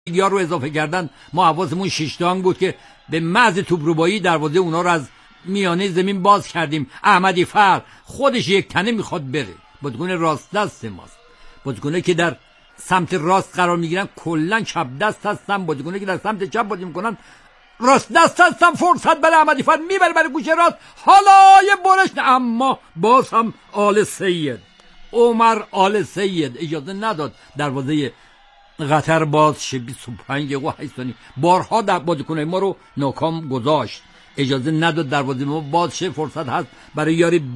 یارو اضافه کردن. ما حواسمون شیشتانگ بود که به محض توپروبایی دروازه اونا رو از میانه زمین باز کردیم. احمدی فر خودش یک تنه میخواد بره، بازیکن راست دست ماست. بازیکنایی که در سمت راست قرار میگیرن کلا چپ دست هستن، بازیکنایی که در سمت چپ بازی میکنن راست دست هستن. فرصت برای احمدی فر میبره برای گوشه راست، حالا یه برش، اما باز هم آل سید، عمر آل سید اجازه نداد دروازه قطر باز شه. 25 دقیقه و 8 ثانیه بارها در بازیکنای ما رو ناکام گذاشت، اجازه نداد دروازه ما باز شه. فرصت هست برای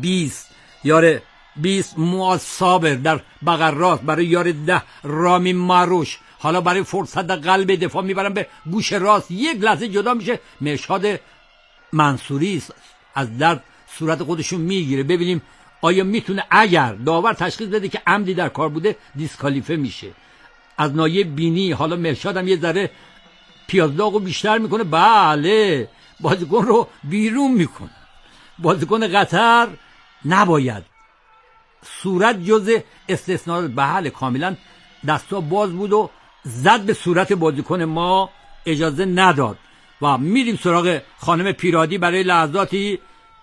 یار 20 معاذ صابر در بغل راست، برای یار 10 رامی ماروش. حالا برای فرصت در قلب دفاع میبرن به گوش راست، یک لحظه جدا میشه مرشاد منصوری از درد صورت خودشون میگیره. ببینیم آیا میتونه، اگر داور تشخیص بده که عمدی در کار بوده، دیسکالیفه میشه از ناحیه بینی. حالا مرشاد هم یه ذره پیازداغو بیشتر میکنه، بله بازیکن رو بیرون میکنه. بازیکن قطر نباید، صورت جز استثناء، بله کاملا دستا باز بود و زد به صورت بازیکن ما، اجازه نداد. و میریم سراغ خانم پیرادی برای لحظاتی.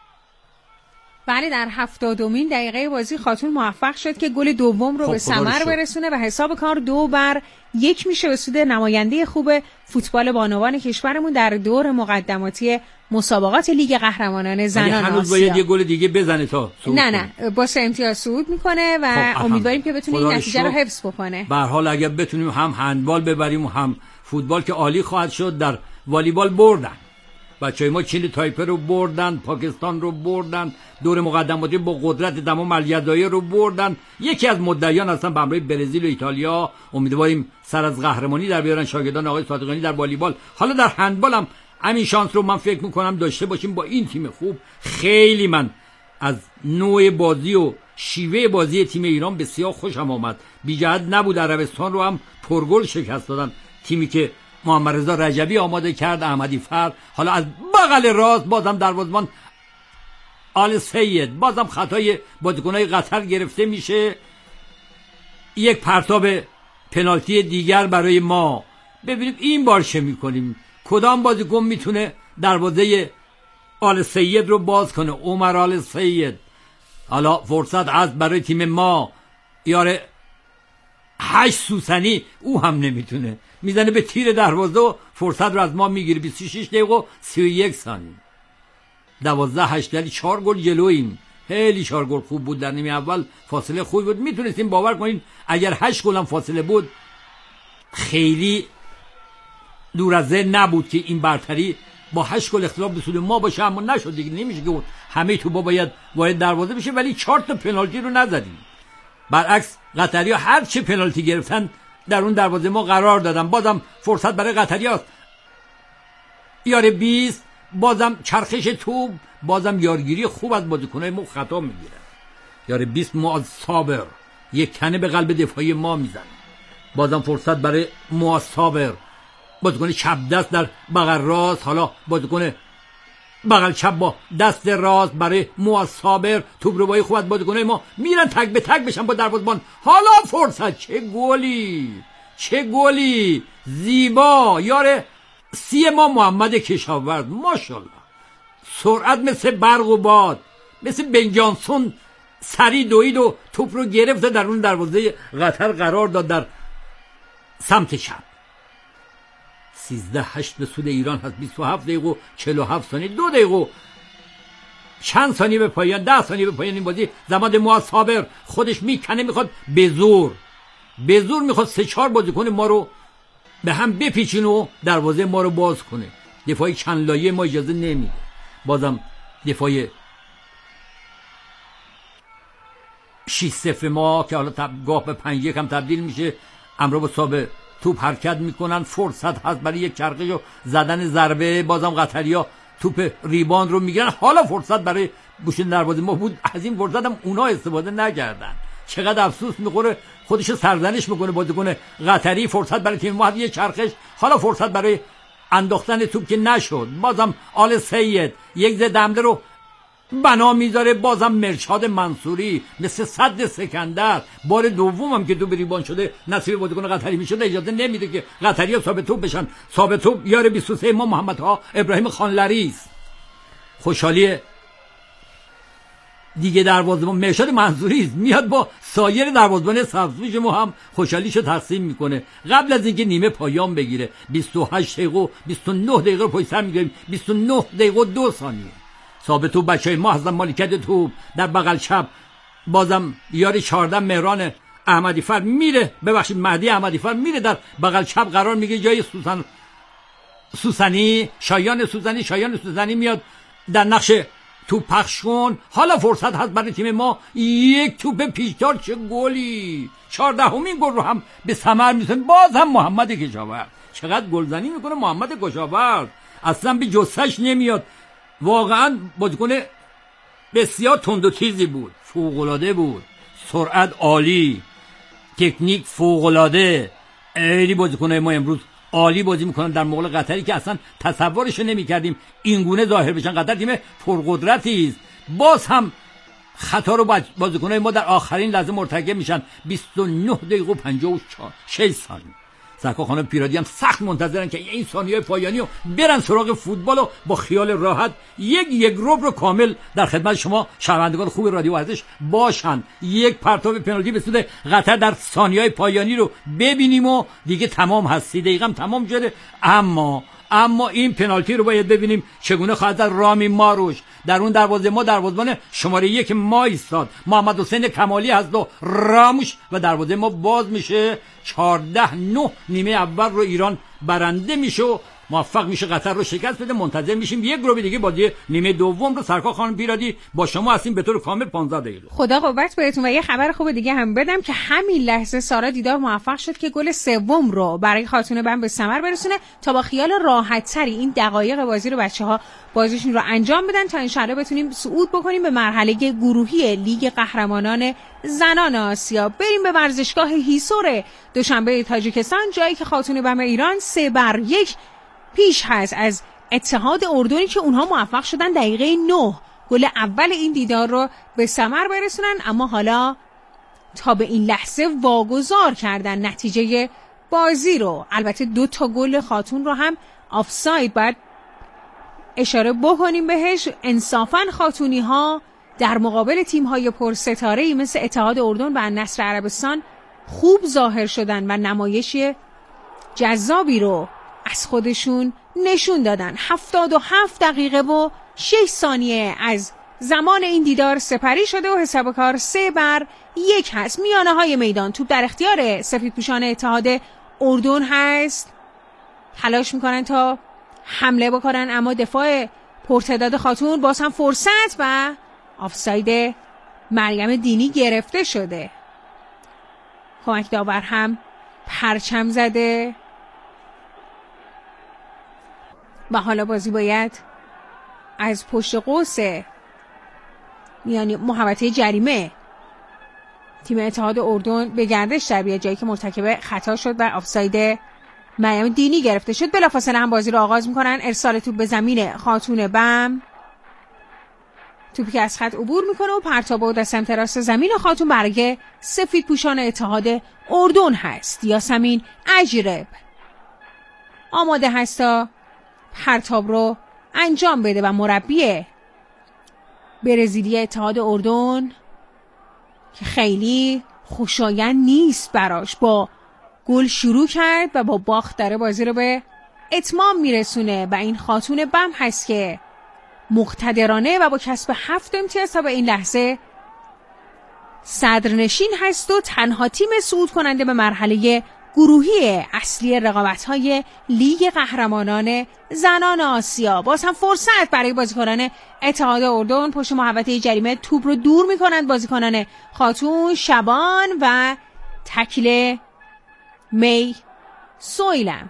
بله در 70مین دقیقه بازی خاتون موفق شد که گل دوم رو به ثمر برسونه و حساب کار 2-1 میشه به سود نماینده خوب فوتبال بانوان کشورمون در دور مقدماتی مسابقات لیگ قهرمانان زنان آسیا. هنوز باید یه گل دیگه بزنه تا صعود نه با 3 امتیاز صعود میکنه و امیدواریم که بتونه این نتیجه رو حفظ بکنه. به هر حال اگر بتونیم هم هندبال ببریم و هم فوتبال که عالی خواهد شد. در والیبال بردن بچهای ما، چین تایپه رو بردن، پاکستان رو بردن، دور مقدماتی با قدرت دمام الجزایر رو بردن. یکی از مدعیان هستن به همراه برزیل و ایتالیا. امیدواریم سر از قهرمانی در بیارن شاگردان آقای صادقانی در والیبال. حالا در هندبال هم همین شانس رو من فکر میکنم داشته باشیم با این تیم خوب. خیلی من از نوع بازی و شیوه بازی تیم ایران بسیار خوشم آمد. بی جهت نبود. عربستان رو هم پرگل شکست دادن، تیمی که محمد رضا رجبی آماده کرد. احمدی فر حالا از بغل راست بازم دروازه‌بان آل سید، بازم خطای بازیکنای قطر گرفته میشه. یک پرتاب پنالتی دیگر برای ما. ببینیم این بار چه میکنیم، کدام بازیکن میتونه دروازه آل سید رو باز کنه. عمر آل سید. حالا فرصت از برای تیم ما، یار 8 سوسنی، او هم نمیتونه، میزنه به تیر دروازه و فرصت رو از ما میگیره. 26 دقیقه و 31 ثانیه 12-8 یعنی 4 گل جلوییم. خیلی 4 گل خوب بود در نیمه اول، فاصله خوبی بود. میتونستیم باور کنین اگر 8 گل هم فاصله بود خیلی دور از ذهن نبود که این برتری با 8 گل اختلاف به سود ما باشه، اما نشد دیگه. نمیشه که همه توپا باید وارد دروازه بشه، ولی 4 تا پنالتی رو نزدیم. برعکس قطری‌ها هر چه پنالتی گرفتن در اون دروازه ما قرار دادن. بازم فرصت برای قطری‌هاست. یار 20 بازم چرخش توپ، بازم یارگیری خوب از بازیکن‌های ما خطا میگیره. یار 20 معاذ صابر یک کنه به قلب دفاعی ما میزنه. بازم فرصت برای معاذ صابر، بازیکن چپ دست در بغل راست. حالا بازیکن بغل چپ با دست راست برای معاذ صابر. توپ رو با خوب از بازیکن‌های ما میرن تک به تک بشن با دروازه‌بان. حالا فرصت، چه گلی زیبا. یار 30 ما محمد کشاورز، ماشاءالله سرعت مثل برق و باد، مثل بن جانسون سری دوید و توپ رو گرفت در اون دروازه قطر قرار داد در سمت چپ. 13-8 به سود ایران هست. 27 دقیقه و 47 ثانیه، 2 دقیقه چند ثانیه به پایان، 10 ثانیه به پایان این بازی. زمان معاذ صابر خودش میکنه، میخواد به زور میخواد 3-4 بازیکن ما رو به هم بپیچونه و دروازه ما رو باز کنه. دفاعی چند لایه ما اجازه نمیده. بازم دفاعی 6-0 ما که حالا گاه به 5-1 هم تبدیل میشه. امرو صاحب توپ حرکت میکنن. فرصت هست برای یک چرخش و زدن ضربه. بازم قطریا توپ ریباند رو میگیرن. حالا فرصت برای گوشه دروازه ما بود، از این فرصت هم اونا استفاده نکردن. چقدر افسوس میخوره، خودشو سرزنش میکنه بازیکن قطری. فرصت برای تیم ما، یک چرخش. حالا فرصت برای انداختن توپ که نشد. بازم آل سید یک ضد حمله رو بنا میذاره. بازم مرشاد منصوری مثل سد سکندر بار دوم هم که تو بریبان شده نصیب بازیکن قطری میشد اجازه نمیده که قطری‌ها ثابت توپ بشن. ثابت توپ یار 23 ما محمدها ابراهیم خانلری. خوشحالی دیگه دروازه‌بان مرشاد منصوری میاد با سایر دروازه‌بان سبزپوش ما هم خوشحالیشو تقسیم میکنه. قبل از اینکه نیمه پایان بگیره 28 دقیقه و 29 دقیقه رو پشت سر میگیریم. 29 دقیقه و 2 ثانیه ثابت توپ بچهای ما هستن مالکیت توپ در بغل چپ. بازم یاری 14 مهران احمدی فر میره، ببخشید مهدی احمدی فر میره در بغل چپ قرار میگه جای سوسنی شایان سوسنی میاد در نقش توپ پخش کن. حالا فرصت هست برای تیم ما یک توپ پیشدار. چه گلی! 14مین گل رو هم به ثمر میرسونه. باز هم محمد کشاورز چقدر گلزنی میکنه. محمد کشاورز اصلا به جثه‌اش نمیاد. واقعا بازیکن بسیار تند و تیزی بود، فوق‌العاده بود، سرعت عالی، تکنیک فوق‌العاده. خیلی بازیکن‌های ما امروز عالی بازی میکنن در مقابل قطری که اصلا تصورش نمی‌کردیم این گونه ظاهر بشن. قطر تیم پرقدرتی است. باز هم خطا رو بازیکن‌های ما در آخرین لحظه مرتکب میشن. 29 دقیقه و 56 ثانیه. سرکار خانم پیرادی هم سخت منتظرن که این ثانیه‌های پایانی رو برن سراغ فوتبال و با خیال راحت یک ربع رو کامل در خدمت شما شنوندگان خوب رادیو ورزش باشن. یک پرتاب پنالتی به سود قطر در ثانیه‌های پایانی رو ببینیم و دیگه تمام هست. 30 دقیقه هم تمام شده. اما این پنالتی رو باید ببینیم چگونه خواهد در رامی ماروش در اون دروازه ما دروازه‌بان شماره 1 ما ایستاد. محمد حسین کمالی هست و راموش و دروازه ما باز میشه. 14-9 نیمه اول رو ایران برنده میشه و موفق میشه قطر رو شکست بده. منتظر میشیم یک گروه دیگه بازی نیمه دوم رو. سرکار خانم پیرادی با شما هستیم به طور کامل 15 دقیقه. خدا قوت بهتون. و یه خبر خوب دیگه هم بدم که همین لحظه سارا دیدار موفق شد که گل سوم رو برای خاتون بم به ثمر برسونه تا با خیال راحت تری این دقایق بازی رو بچه‌ها بازیشون رو انجام بدن تا ان شاءالله بتونیم صعود بکنیم به مرحله گروهی لیگ قهرمانان زنان آسیا. بریم به ورزشگاه هیسور دوشنبه تاجیکستان، جایی که خاتون بم ایران 3-1 پیش هست از اتحاد اردنی که اونها موفق شدن دقیقه 9 گل اول این دیدار رو به ثمر برسونن. اما حالا تا به این لحظه واگذار کردن نتیجه بازی رو. البته 2 گل خاتون رو هم آفساید باید اشاره بکنیم بهش. انصافاً خاتونی ها در مقابل تیم های پرستاره‌ای مثل اتحاد اردن و النصر عربستان خوب ظاهر شدن و نمایش جذابی رو از خودشون نشون دادن. 77 دقیقه و 6 ثانیه از زمان این دیدار سپری شده و حساب کار 3-1 هست. میانه های میدان توپ در اختیار سفیدپوشان اتحاد اردن هست. تلاش میکنن تا حمله بکنن اما دفاع پرتعداد خاتون باز هم فرصت و آفساید مریم دینی گرفته شده. کمک داور هم پرچم زده و حالا بازی باید از پشت قوس یعنی محوطه جریمه تیم اتحاد اردن به گردش در بیاد، جایی که مرتکب خطا شد و آفساید مریم دینی گرفته شد. بلافاصله هم بازی رو آغاز میکنن. ارسال توپ به زمین خاتون بم، توپی که از خط عبور میکنه و پرتاب و دست راست زمین خاتون برای سفید پوشان اتحاد اردن هست. یاسمین اجرب آماده هست تا پرتاب رو انجام بده و مربی برزیلی اتحاد اردن که خیلی خوشایند نیست براش با گل شروع کرد و با باخت داره بازی رو به اتمام میرسونه و این خاتون بم هست که مقتدرانه و با کسب 7 امتیاز تا به این لحظه صدرنشین هست و تنها تیم صعود کننده به مرحله گروهی اصلی رقابت‌های لیگ قهرمانان زنان آسیا. باز هم فرصت برای بازیکنان اتحاد اردن. پشت محوطه جریمه توپ رو دور می‌کنند بازیکنان خاتون شبان و تکل می سویلم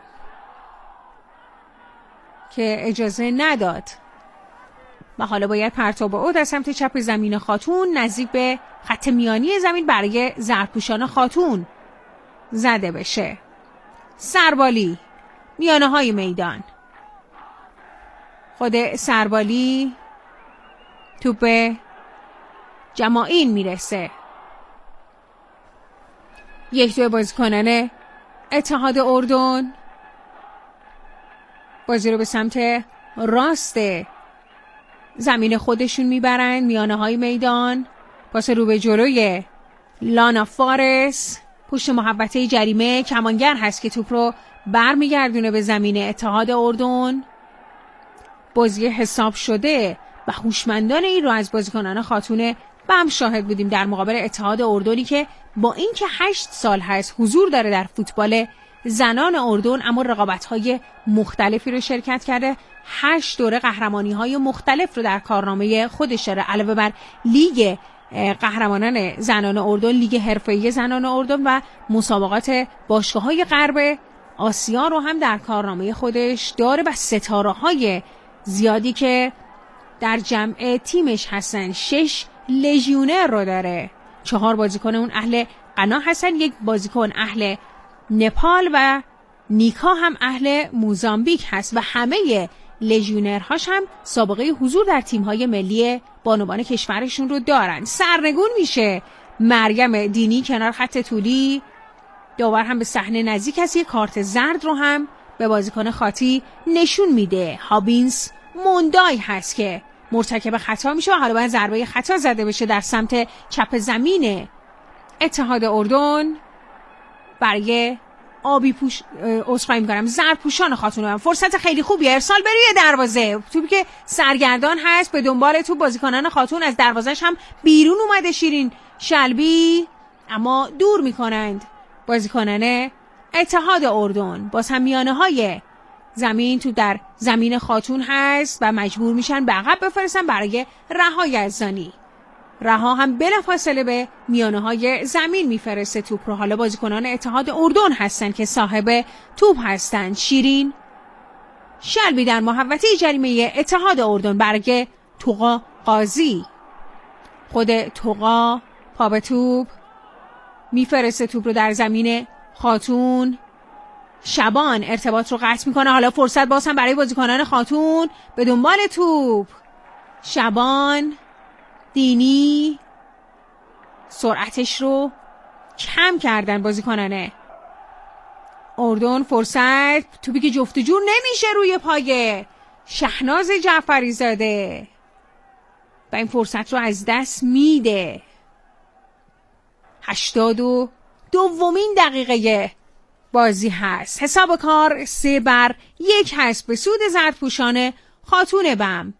که اجازه نداد و حالا باید پرتاب او در سمت چپ زمین خاتون نزدیک به خط میانی زمین برای زرپوشان خاتون زده بشه. سربالی میانه های میدان، خود سربالی توپ به جماعین میرسه. 1-2 بازیکنان اتحاد اردن بازی رو به سمت راست زمین خودشون میبرن. میانه های میدان، پاس رو به جلوی لانا فارس، پشت محوطه جریمه کمانگر هست که توپ رو برمیگردونه به زمین اتحاد اردن. بازی حساب شده و هوشمندانه این رو از بازیکنان خاتون بم شاهد بودیم در مقابل اتحاد اردنی که با اینکه 8 سال هست حضور داره در فوتبال زنان اردن، اما رقابت‌های مختلفی رو شرکت کرده. 8 دوره قهرمانی‌های مختلف رو در کارنامه خودش داره، علاوه بر لیگ قهرمانان زنان اردن، لیگ حرفه‌ای زنان اردن و مسابقات باشگاه‌های غرب آسیا رو هم در کارنامه خودش داره و ستاره‌های زیادی که در جمع تیمش هستن. 6 لژیونر رو داره. 4 بازیکن اون اهل غنا هستن، 1 بازیکن اهل نپال و نیکا هم اهل موزامبیک هست و همه لژیونرهاش هم سابقه حضور در تیم‌های ملی بانوان کشورشون رو دارن. سرنگون میشه مریم دینی کنار خط طولی. داور هم به صحنه نزدیک است، یک کارت زرد رو هم به بازیکن خاطی نشون میده. هابینس موندای هست که مرتکب خطا میشه و حالا باید ضربه خطا زده بشه در سمت چپ زمین اتحاد اردن برای آبی پوش زرد پوشان خاتون. فرصت خیلی خوبی، ارسال به روی دروازه، توپی که سرگردان هست به دنبال توپ بازیکنان خاتون از دروازهش هم بیرون اومده شیرین شلبی، اما دور میکنند بازیکنان اتحاد اردن. باز هم میانه های زمین تو در زمین خاتون هست و مجبور میشن به عقب بفرستن برای رها یزدانی. رها هم بلافاصله به میانه های زمین میفرسته توپ رو. حالا بازیکنان اتحاد اردن هستن که صاحب توپ هستن. شیرین شلبی در محوطه جریمه اتحاد اردن برای توقا قاضی. خود توقا پا به توپ میفرسته توپ رو در زمین خاتون. شبان ارتباط رو قطع میکنه. حالا فرصت باز هم برای بازیکنان خاتون به دنبال توپ. شبان دینی سرعتش رو کم کردن بازیکنان اردن. فرصت، توپی که جفت جور نمیشه روی پای شهناز جعفری زاده و این فرصت رو از دست میده. 82مین دقیقه بازی هست. حساب کار 3-1 هست به سود زردپوشان خاتون بم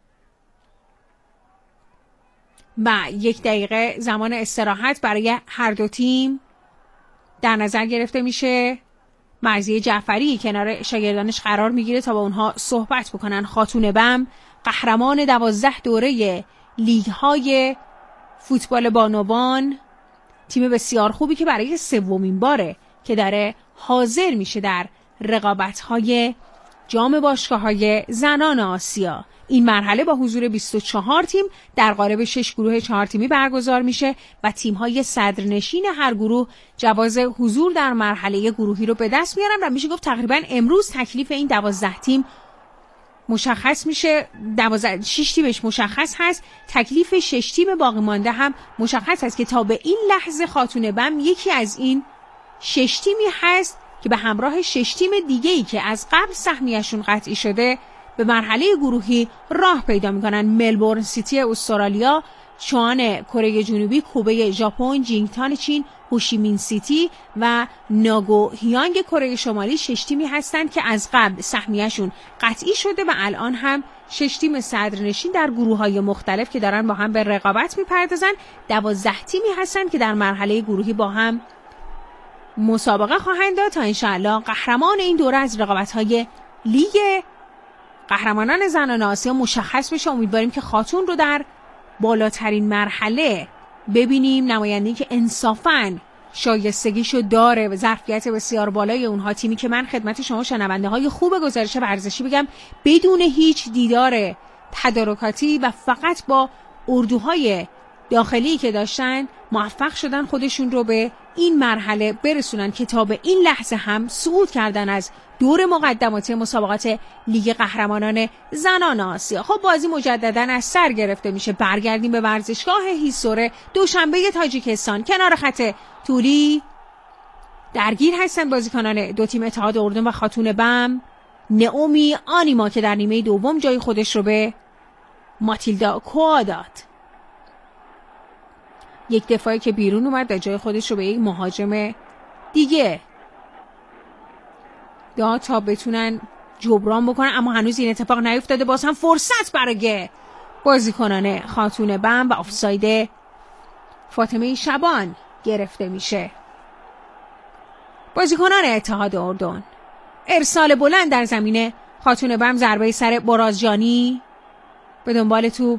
و 1 دقیقه زمان استراحت برای هر دو تیم در نظر گرفته میشه. مرضیه جعفری کنار شاگردانش قرار میگیره تا با اونها صحبت بکنن. خاتون بم قهرمان 12 دوره لیگ های فوتبال بانوان، تیم بسیار خوبی که برای 3مین باره که داره حاضر میشه در رقابت‌های جام باشگاه‌های زنان آسیا. این مرحله با حضور 24 تیم در قالب 6 گروه 4 تیمی برگزار میشه و تیم‌های صدرنشین هر گروه جواز حضور در مرحله گروهی رو به دست میارن و میشه گفت تقریبا امروز تکلیف این 12 تیم مشخص میشه. 6 تیمش مشخص هست، تکلیف 6 تیم باقی مانده هم مشخص هست که تا به این لحظه خاتون بم یکی از این 6 تیمی هست که به همراه 6 تیم دیگه‌ای که از قبل سهمیه‌شون قطعی شده به مرحله گروهی راه پیدا میکنن. ملبورن سیتی استرالیا، چوان کره جنوبی، کوبه ژاپن، جینگتان چین، هوشیمین سیتی و ناگوهیانگ کره شمالی 6 تیمی هستند که از قبل سهمیه‌شون قطعی شده و الان هم 6 تیم صدرنشین در گروه‌های مختلف که دارن با هم به رقابت میپردازن. 12 تیمی هستند که در مرحله گروهی با هم مسابقه خواهند داد تا انشاءالله قهرمان این دوره از رقابت‌های لیگ قهرمانان زنان آسیا مشخص بشه. امیدواریم که خاتون رو در بالاترین مرحله ببینیم، نماینده‌ای که انصافاً شایستگیشو داره و ظرفیت بسیار بالای اونها. تیمی که من خدمت شما شنونده های خوب گزارش ورزشی بگم بدون هیچ دیدار تدارکاتی و فقط با اردوهای داخلی که داشتن موفق شدن خودشون رو به این مرحله برسونن که تا به این لحظه هم صعود کردن از دور مقدماتی مسابقات لیگ قهرمانان زنان آسیا. خب بازی مجددا از سر گرفته میشه. برگردیم به ورزشگاه هیسوره. دوشنبه تاجیکستان کنار خط طولی درگیر هستن بازیکنان دو تیم اتحاد اردن و خاتون بم. نئومی آنیما که در نیمه دوم جای خودش رو به ماتیلدا کوا داد. یک دفاعی که بیرون اومد و جای خودش رو به یک مهاجم دیگه داد تا بتونن جبران بکنن، اما هنوز این اتفاق نیفتاده. باز هم فرصت برای بازیکنان خاتون بم و آفساید فاطمه شبان گرفته میشه. بازیکنان اتحاد اردن ارسال بلند در زمین خاتون بم، ضربه سر برازجانی، به دنبال توپ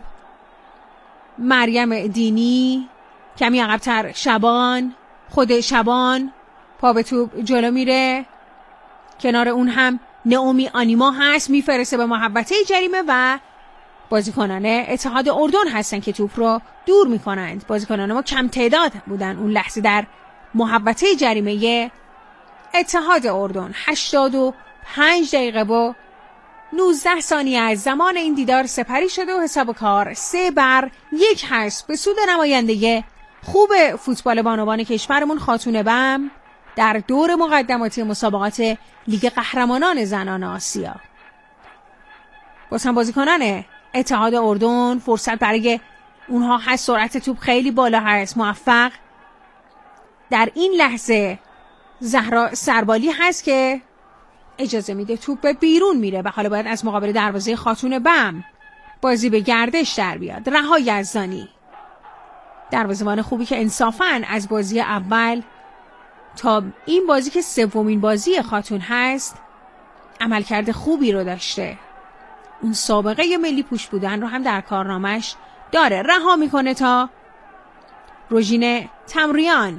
مریم دینی، کمی عقب‌تر شبان، خود شبان پا به توپ جلو میره، کنار اون هم نئومی آنیما هست، میفرسته به محوطه جریمه و بازیکنان اتحاد اردن هستن که توپ رو دور میکنند. بازیکنان ما کم تعداد بودن اون لحظه در محوطه جریمه اتحاد اردن. 85 دقیقه و 19 ثانیه از زمان این دیدار سپری شده و حساب کار 3-1 هست به سود نماینده خوب فوتبال بانوان کشورمون خاتون بم در دور مقدماتی مسابقات لیگ قهرمانان زنان آسیا. باز هم بازیکنان اتحاد اردن فرصت برای اونها هست، سرعت توپ خیلی بالا هست، موفق در این لحظه زهرا سربالی هست که اجازه میده توپ به بیرون میره و حالا باید از مقابل دروازه خاتون بم بازی به گردش در بیاد. رها یزدانی دروازه‌بان خوبی که انصافاً از بازی اول تا این بازی که سومین بازی خاتون هست عملکرد خوبی رو داشته. اون سابقه ملی پوش بودن رو هم در کارنامش داره. رها میکنه تا روژین تمریان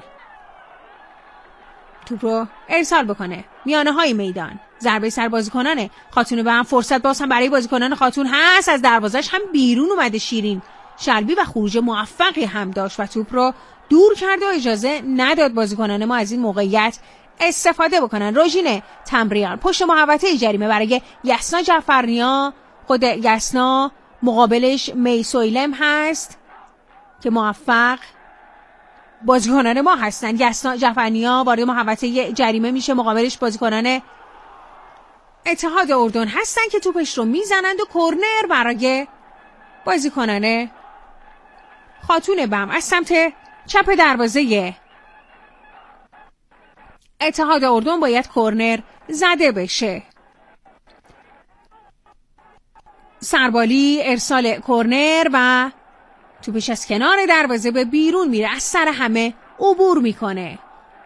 توپ رو ارسال بکنه میانه های میدان. ضربه سر بازیکنان خاتون بم، فرصت باز هم برای بازیکنان خاتون هست، از دروازش هم بیرون اومده شیرین شلبی و خروج موفقی هم داشت و توپ رو دور کرد و اجازه نداد بازیکنان ما از این موقعیت استفاده بکنن. روژین تمریان پشت محوطه جریمه برای یسنا جعفرنیا، خود یسنا مقابلش میسویلم هست که موفق بازیکنان ما هستن. یسنا جعفرنیا وارد محوطه جریمه میشه، مقابلش بازیکنان اتحاد اردن هستن که توپش رو میزنند و کرنر برای بازیکنان خاتون بم از سمت چپ دروازه اتحاد اردن باید کرنر زده بشه. سربالی ارسال کرنر و توپش از کنار دروازه به بیرون میره، از سر همه عبور میکنه.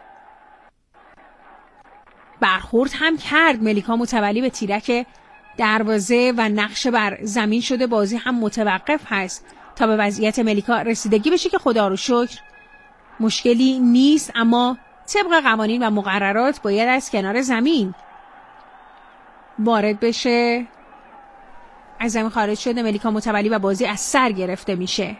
برخورد هم کرد ملیکا متولی به تیرک دروازه و نقش بر زمین شده. بازی هم متوقف هست تا به وضعیت ملیکا رسیدگی بشه که خدا رو شکر مشکلی نیست، اما طبق قوانین و مقررات باید از کنار زمین وارد بشه. از زمین خارج شده ملیکا متولی و بازی از سر گرفته میشه.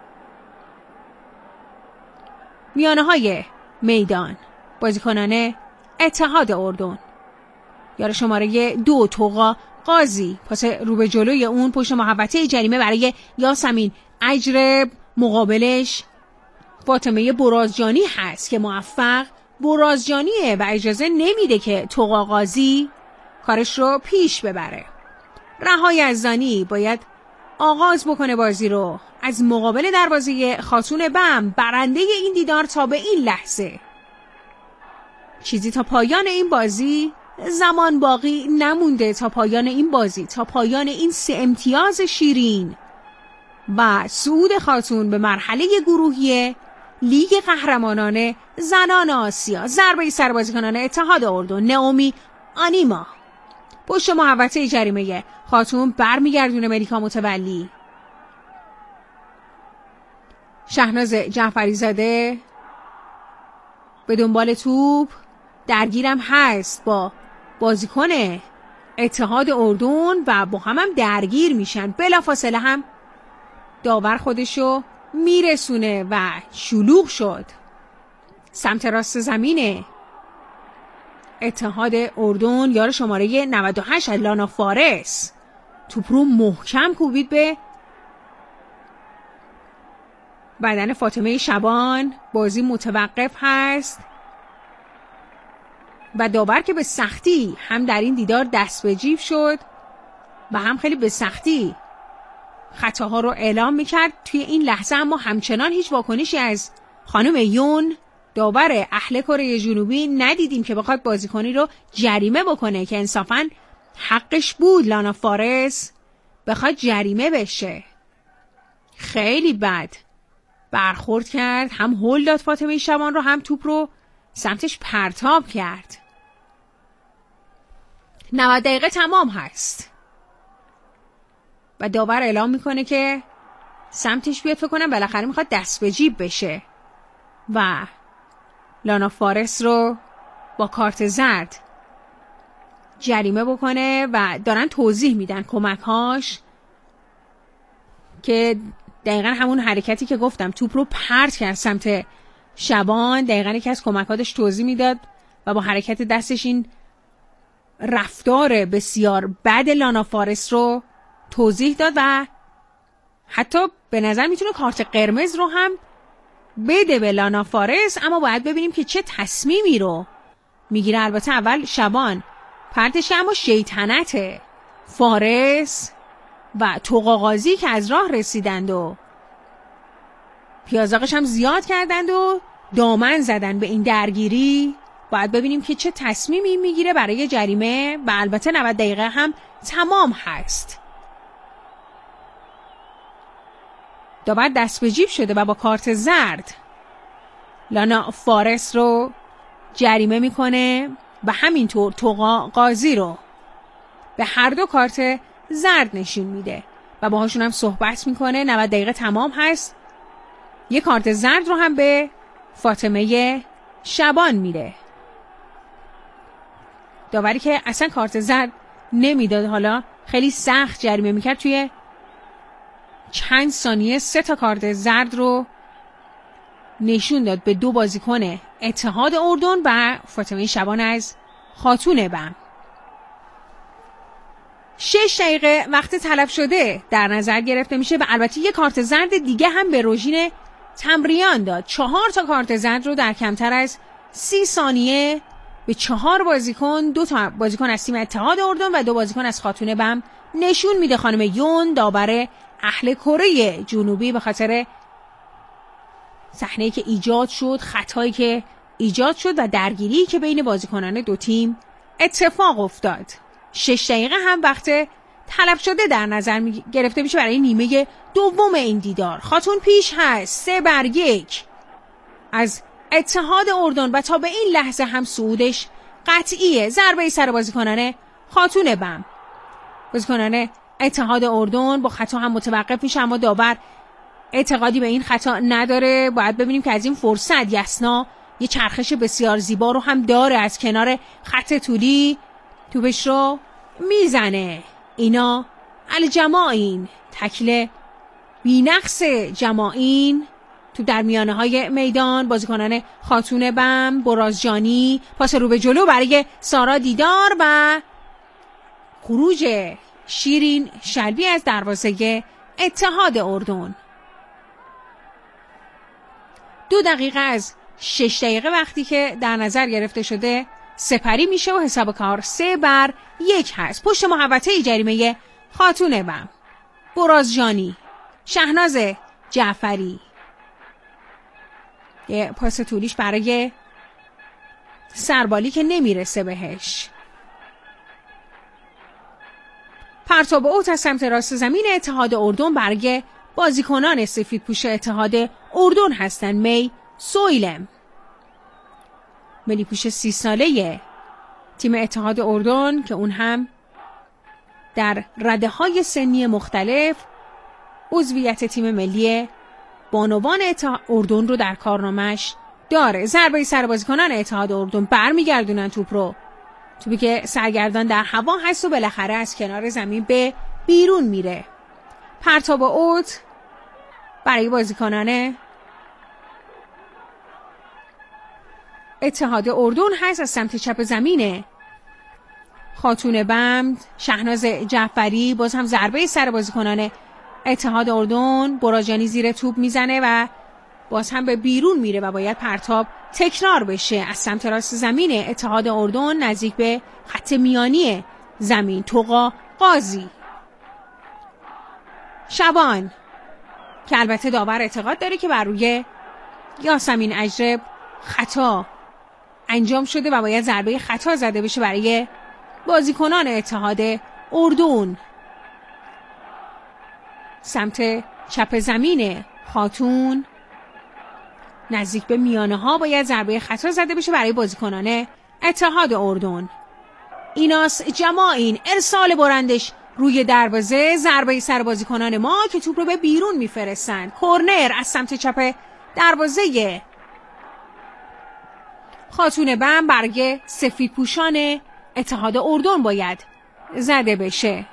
میانه های میدان بازیکنان اتحاد اردن، یار شماره 2 توقا قاضی پاس رو به جلوی اون پشت محوطه جریمه برای یاسمین اجرب، مقابلش فاطمه برازجانی هست که موفق برازجانیه و اجازه نمیده که توقا قاضی کارش رو پیش ببره. رها یزدانی باید آغاز بکنه بازی رو از مقابل دروازه خاتون بم، برنده این دیدار تا به این لحظه. چیزی تا پایان این بازی زمان باقی نمونده، تا پایان این بازی، تا پایان این 3 امتیاز شیرین و صعود خاتون به مرحله گروهی لیگ قهرمانان زنان آسیا. ضربه سر بازیکنان اتحاد اردن، نئومی آنیما پشت محوطه جریمه خاتون برمیگردونه ملیکا متولی. شهناز جعفری زاده به دنبال توپ، درگیرم هست با بازیکن اتحاد اردن و با هم درگیر میشن. بلافاصله هم داور خودشو میرسونه و شلوغ شد سمت راست زمین اتحاد اردن. یار شماره 98 لانا فارس توپ رو محکم کوبید به بدن فاطمه شبان. بازی متوقف هست و داور که به سختی هم در این دیدار دست به جیب شد و هم خیلی به سختی خطاها رو اعلام میکرد توی این لحظه، اما همچنان هیچ واکنشی از خانم یون داور اهل کره جنوبی ندیدیم که بخواد بازیکنی رو جریمه بکنه که انصافاً حقش بود لانا فارس بخواد جریمه بشه. خیلی بد برخورد کرد، هم هول داد فاطمه شبان رو، هم توپ رو سمتش پرتاب کرد. 90 دقیقه تمام هست و داور اعلام میکنه که سمتش بیاد، فکر کنم بالاخره میخواد دست به جیب بشه و لانا فارس رو با کارت زرد جریمه بکنه و دارن توضیح میدن کمک‌هاش که دقیقا همون حرکتی که گفتم توپ رو پرت کرد سمت شبان، دقیقا یکی از کمک‌هاش توضیح میداد و با حرکت دستش این رفتار بسیار بد لانا فارس رو توضیح داد و حتی به نظر میتونه کارت قرمز رو هم بده به لانا فارس، اما باید ببینیم که چه تصمیمی رو میگیره. البته اول شبان پرتش که اما شیطنت فارس و توقاقازی که از راه رسیدند و پیازاقش هم زیاد کردند و دامن زدن به این درگیری، باید ببینیم که چه تصمیمی میگیره برای جریمه و البته 90 دقیقه هم تمام هست. داور دست به جیب شده و با کارت زرد لانا فارس رو جریمه میکنه و همینطور توقاقازی رو به هر دو کارت زرد نشون میده و باهاشون هم صحبت میکنه. 90 دقیقه تمام هست. یه کارت زرد رو هم به فاطمه شبان میده. داوری که اصلا کارت زرد نمیداد، حالا خیلی سخت جریمه میکرد، توی چند ثانیه 3 تا کارت زرد رو نشون داد به 2 بازیکن اتحاد اردن و فاطمه شبان از خاتون بم. 6 دقیقه وقت تلف شده در نظر گرفته میشه و البته یه کارت زرد دیگه هم به روژین تمریان داد. 4 تا کارت زرد رو در کمتر از 30 ثانیه به 4 بازیکن، 2 تا بازیکن از تیم اتحاد اردن و 2 بازیکن از خاتون بم نشون میده. خانم یون داور اهل کره جنوبی به خاطر صحنه‌ای که ایجاد شد، خطایی که ایجاد شد و درگیری که بین بازیکنان دو تیم اتفاق افتاد. 6 دقیقه هم وقت تلف شده در نظر گرفته میشه برای نیمه دوم این دیدار. خاتون پیش هست 3-1 از اتحاد اردن و تا به این لحظه هم صعودش قطعیه. ضربه سر بازیکنان خاتون بم. بازیکنان اتحاد اردن با خطا هم متوقف میشه، اما داور اعتقادی به این خطا نداره. باید ببینیم که از این فرصت یسنا یه چرخش بسیار زیبا رو هم داره، از کنار خط طولی توپش رو میزنه. اینا الجماعین، تکل بی‌نقص جماعین تو در میانه های میدان. بازیکنان خاتون بم، برازجانی، پاس رو به جلو برای سارا دیدار و خروج شیرین شلبی از دروازه اتحاد اردن. 2 دقیقه از 6 دقیقه وقتی که در نظر گرفته شده سپری میشه و حساب کار 3-1 هست. پشت محوطه جریمه خاتون بم، برازجانی، شهناز جعفری، یه پاس طولیش برای سربالی که نمیرسه بهش. پرتاب اوت از سمت راست زمین اتحاد اردن برای بازیکنان سفید پوش اتحاد اردن هستن. می سویلم، ملی پوش 30 ساله تیم اتحاد اردن که اون هم در رده‌های سنی مختلف عضویت تیم ملی بانوان اردن رو در کارنامه‌اش داره. ضربه سر بازیکنان اتحاد اردن برمیگردونن توپ رو، توپی که سرگردان در هوا هست و بالاخره از کنار زمین به بیرون میره. پرتاب اوت برای بازیکنان اتحاد اردن هست. از سمت چپ زمین خاتون بند شهناز جعفری، باز هم ضربه سر بازیکنان اتحاد اردن. براجانی زیر توپ میزنه و باز هم به بیرون میره و باید پرتاب تکرار بشه. از سمت راست زمین اتحاد اردن نزدیک به خط میانی زمین توقا قاضی شبان که البته داور اعتقاد داره که بر روی یاسمین اجرب خطا انجام شده و باید ضربه خطا زده بشه برای بازیکنان اتحاد اردن. سمت چپ زمین خاتون نزدیک به میانه ها باید ضربه خطا زده بشه برای بازیکنان اتحاد اردن. ایناس جماعین ارسال برندش روی دروازه، ضربه سر بازیکنان ما که توپ رو به بیرون میفرستن. کورنر از سمت چپ دروازه خاتون بم برگ سفید پوشان اتحاد اردن باید زده بشه.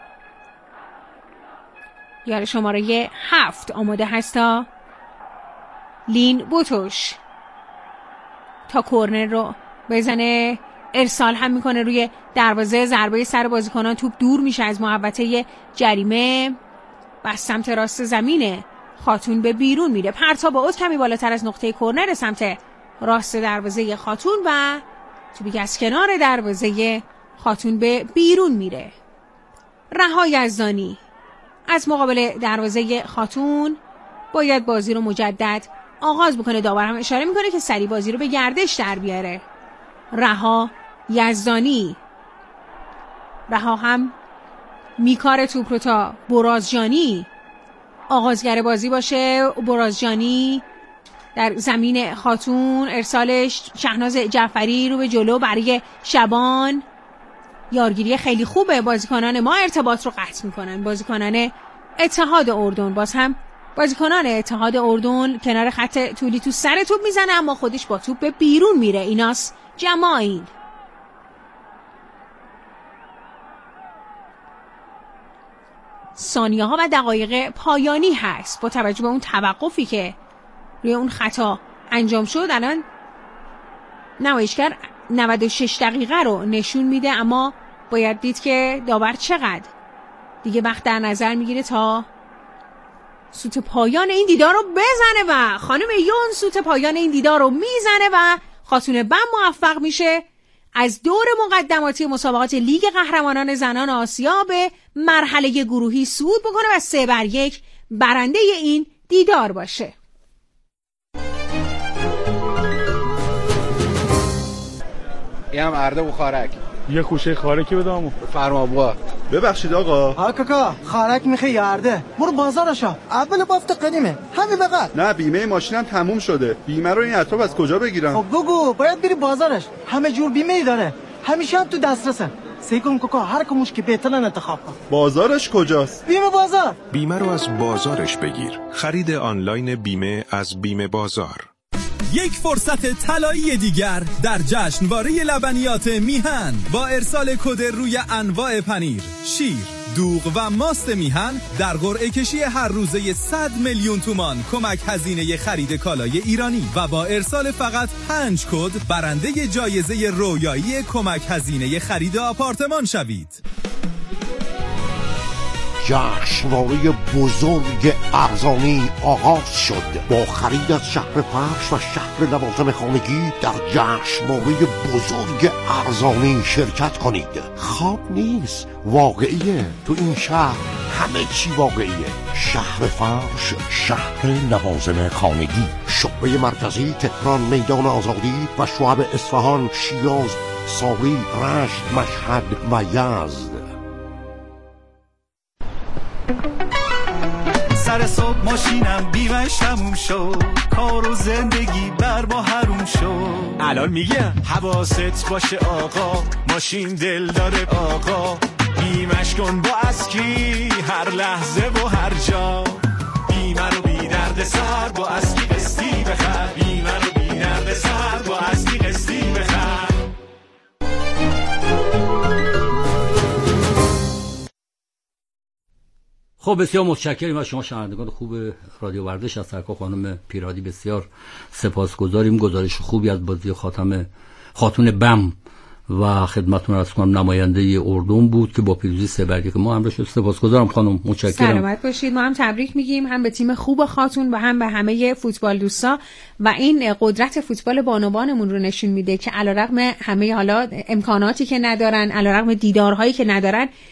یار شماره 7 آماده هستا لین بوتوش تا کورنر رو بزنه، ارسال هم میکنه روی دروازه، ضربه سر بازیکنان، توپ دور میشه از محوطه جریمه و سمت راست زمینه خاتون به بیرون میره. پرتاب اوت کمی بالاتر از نقطه کورنر سمت راست دروازه خاتون و توپی که از کنار دروازه خاتون به بیرون میره. رها یزدانی از مقابل دروازه خاتون باید بازی رو مجدد آغاز بکنه. داور هم اشاره میکنه که سری بازی رو به گردش در بیاره. رها یزدانی، رها هم میکار توپ رو تا برازجانی آغازگر بازی باشه. برازجانی در زمین خاتون، ارسالش شهناز جعفری رو به جلو برای شبان. یارگیری خیلی خوبه، بازیکنان ما ارتباط رو قطع میکنن. بازیکنان اتحاد اردن، باز هم بازیکنان اتحاد اردن کنار خط طولی تو سر توپ میزنه اما خودش با توپ به بیرون میره. ایناس جماعین ثانیه ها و دقایق پایانی هست. با توجه به اون توقفی که روی اون خطا انجام شد الان نمایشگر 96 دقیقه رو نشون میده، اما باید دید که داور چقدر دیگه وقت در نظر میگیره تا سوت پایان این دیدار رو بزنه و خانم یون سوت پایان این دیدار رو میزنه و خاتون بم موفق میشه از دور مقدماتی مسابقات لیگ قهرمانان زنان آسیا به مرحله گروهی صعود بکنه و 3-1 برنده این دیدار باشه. این هم ارده و خارک. یه خوشه خارکی بدامو. فرما بوا. ببخشید آقا. ها کاکا خارک میخوای یا ارده؟ برو بازارشا. اول بافت قدیمه. همین بقى. نه بیمه ماشینم تموم شده. بیمه رو این اطراف از کجا بگیرم؟ خب بگو باید بری بازارش. همه جور بیمه ای داره. همیشه هم تو دسترسه. سیکن کاکا هر کموش که بهترن انتخاب کن. بازارش کجاست؟ بیمه بازار. بیمه رو از بازارش بگیر. خرید آنلاین بیمه از بیمه بازار. یک فرصت طلایی دیگر در جشنواره لبنیات میهن با ارسال کد روی انواع پنیر، شیر، دوغ و ماست میهن در قرعه کشی هر روزه 100 میلیون تومان کمک هزینه خرید کالای ایرانی و با ارسال فقط 5 کد برنده جایزه رویایی کمک هزینه خرید آپارتمان شوید. جشنواره بزرگ ارزانی آغاز شد. با خرید از شهر فرش و شهر لوازم خانگی در جشنواره بزرگ ارزانی شرکت کنید. خواب نیست، واقعیه. تو این شهر همه چی واقعیه. شهر فرش، شهر لوازم خانگی، شعبه مرکزی تهران، میدان آزادی و شعب اصفهان، شیراز، ساری، رشت، مشهد و یزد. سر صبح ماشینم بیمش تموم شد، کار و زندگی بر ما حروم شد. الان میگم حواست باشه آقا، ماشین دل داره آقا. بیمش کن با اسکی هر لحظه و هر جا. بیمه رو بی درد سر با اسکی قسطی بخر. بیمه رو بی درد سر با اسکی قسطی بخر. خب بسیار متشکریم از شما شنوندگان خوب رادیو ورزش. از سرکار خانم پیرادی بسیار سپاسگزاریم. گزارش خوبی از بازی خاتون بم و خدمتتون عرض کنم نماینده اردن بود که با پیروزی 3-1 که ما همراه شد. سپاسگزارم خانم، متشکرم. سلامت باشید. ما هم تبریک میگیم هم به تیم خوب خاتون و هم به همه فوتبال دوستا و این قدرت فوتبال بانوانمون رو نشون میده که علیرغم همه حالا امکاناتی که ندارن، علیرغم دیدارهایی که ندارن،